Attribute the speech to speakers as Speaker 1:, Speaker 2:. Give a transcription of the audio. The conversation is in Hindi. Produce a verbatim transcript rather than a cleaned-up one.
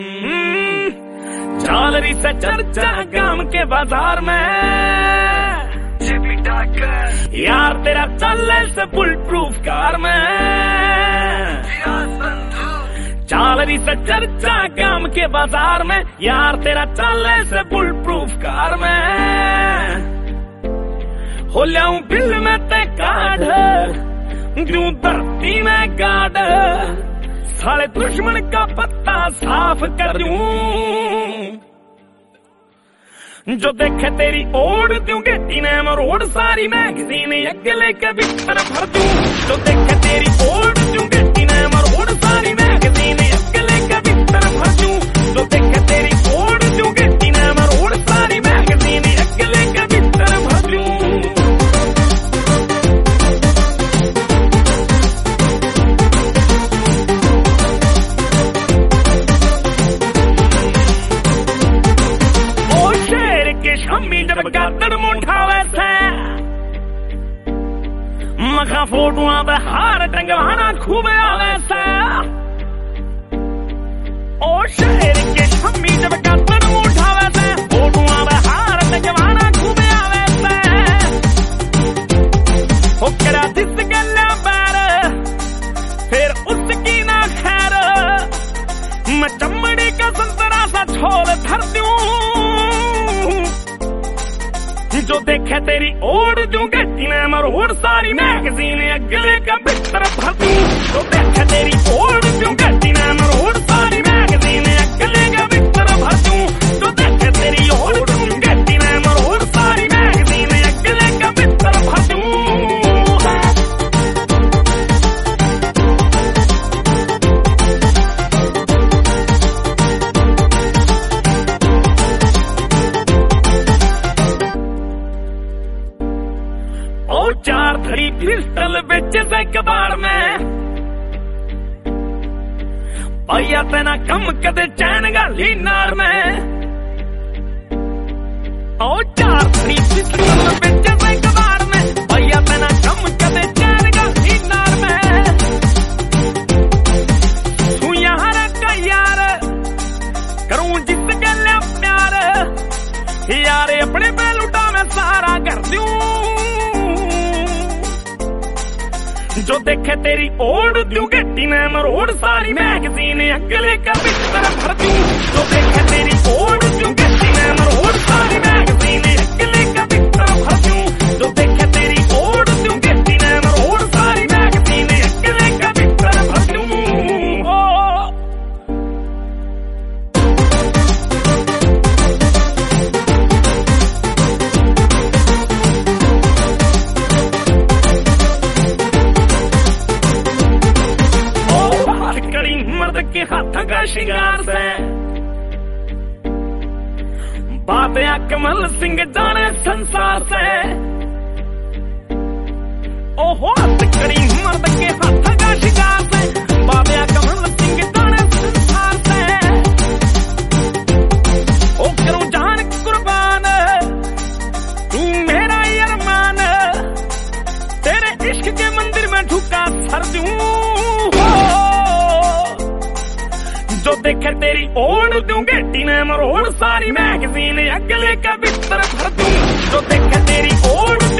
Speaker 1: चाल रही से चर्चा गांव के बाजार में, यार तेरा चल से बुल प्रूफ कार में। चाल रही से चर्चा गांव के बाजार में, यार तेरा चल से बुल प्रूफ कार में। हो लियाऊं बिल में ते काढ़, यूं धरती में गाड़, साले दुश्मन का पत्ता साफ कर दूं। जो देखे तेरी ओढ़ दूं गेटी ने मरोड़, सारी मैगजीन अगले के भीतर भर दूं। जो देखे तेरी ओढ़ दूं गेटी ने मरोड़, सारी मैगजीन अगले के भीतर भर दूं। जो देखे तेरी ओढ़ दूं गेटी ने मरोड़, सारी मैगजीन अगले के भीतर भर दूं। शम्मी जब गादड़ मुंठावे से, मखा फोटुआ पे हार टंगवाना खूब आवे से। ओ शहर के शम्मी जब गादड़ मुंठावे से, फोटुआ पे हार टंगवाना खूब आवे से। हो करा जिस गल्ला बैर, फिर उसकी ना खैर, मैं चमड़ी का संतरा सा छोड़ धर दूं। जो देखे तेरी ओढ़ दूं गेटी ने मरोड़, सारी मैगजीन अगले का भीतर भर दूं। जो देखे तेरी ओढ़ दूं गेटी ने मरोड़, सारी मैगजीन अगले का भीतर भर दूं। जो देखे तेरी ओढ़ दूं गेटी ने मरोड़, सारी मैगजीन अगले का भीतर भर दूं। चार धड़ी पिस्टल बेच से कबाड़ में, भैया तेना कम कदे चैन गाली नार में। ओ चार धड़ी पिस्टल बेच से कबाड़ में, भैया तेना कम कदे चैन गाली नार में। तू यार का यार करूं जिस गले प्यार, यारे अपने पे लुटा में सारा कर दूं। जो देखे तेरी ओढ़ दूं गेटी ने मरोड़, सारी मैगजीन अगले का भीतर भर दूं। जो देखे तेरी ओढ़ दूं गेटी ने मरोड़, सारी मैगजीन अगले का भीतर भर दूं। जो देखे तेरी ओढ़ दूं गेटी ने मरोड़, सारी मैगजीन अगले का भीतर भर दूं। के हाथ का शिंगार से, बाबे कमल सिंह जाने संसार से। ओहो कड़ी मर्द के हाथ का शिंगार से, बाबे कमल सिंह जाने संसार से। ओ करूं जान कुर्बान, तू मेरा अरमान, तेरे इश्क के मंदिर में झुका सर दूं। जो देखे तेरी ओढ़ दूं गेटी ने मरोड़, सारी मैगजीन अगले का भीतर भर दूं। जो देखे तेरी ओढ़